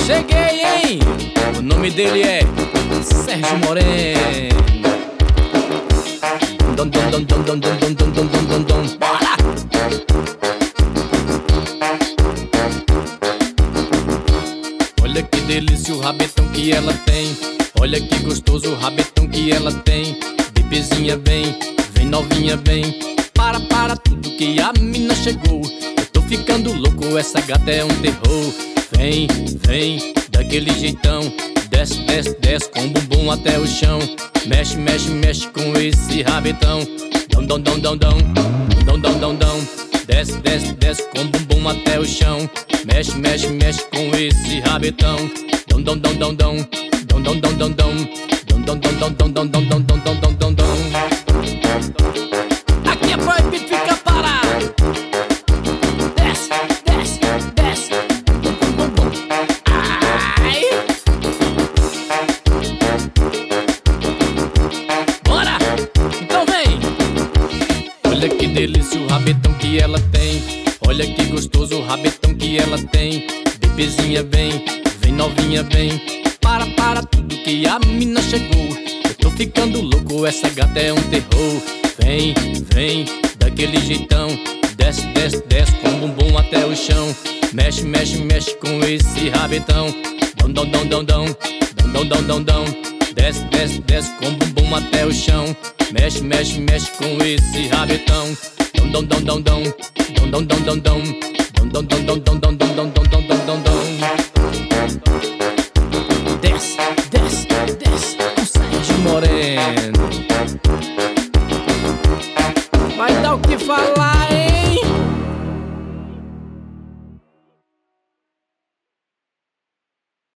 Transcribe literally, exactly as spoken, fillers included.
Cheguei, hein? O nome dele é Sérgio Moreno. Dom, dom, dom, dom, dom, dom, dom, dom, dom, dom, dom, dom. Bora! Olha que delícia o rabetão que ela tem. Olha que gostoso o rabetão que ela tem. Bebezinha vem, vem novinha vem. Para, para tudo que a mina chegou. Eu tô ficando louco, essa gata é um terror. Vem, vem, daquele jeitão. Desce, desce, desce com o bumbum até o chão. Mexe, mexe, mexe com esse rabetão. Dom, dom, dom, dom, dom. Dom, dom, dom, dom. Desce, desce, desce com o bumbum até o chão. Mexe, mexe, mexe com esse rabetão. Dom, dom, dom, dom, dom. Dom, dom, dom, dom, dom. Dom, dom, dom, dom, dom, dom, dom, dom, dom, dom, dom, dom, dom. Aqui é proibido ficar parado. Desce, desce, desce. Bom, bom, bom. Ai. Bora! Então vem! Olha que delícia o rabetão que ela tem. Olha que gostoso o rabetão que ela tem. Bebezinha vem, vem novinha vem. Para, para tudo que a mina chegou. Eu tô ficando louco, essa gata é um terror. Vem, vem, daquele jeitão. Desce, desce, desce com o bumbum até o chão. Mexe, mexe, mexe com esse rabetão. Dom, dom, dom, dom, dom. Dom, dom, dom, dom, dom. Desce, desce, desce com o bumbum até o chão. Mexe, mexe, mexe com esse rabetão. Dom, dom, dom, dom, dom. Dom, dom, dom, dom, dom. Dom, dom, dom, dom, dom, dom, dom, dom, dom, dom, dom, dom. Desce, desce, desce com Sérgio Moreno. Vai dar o que falar, hein?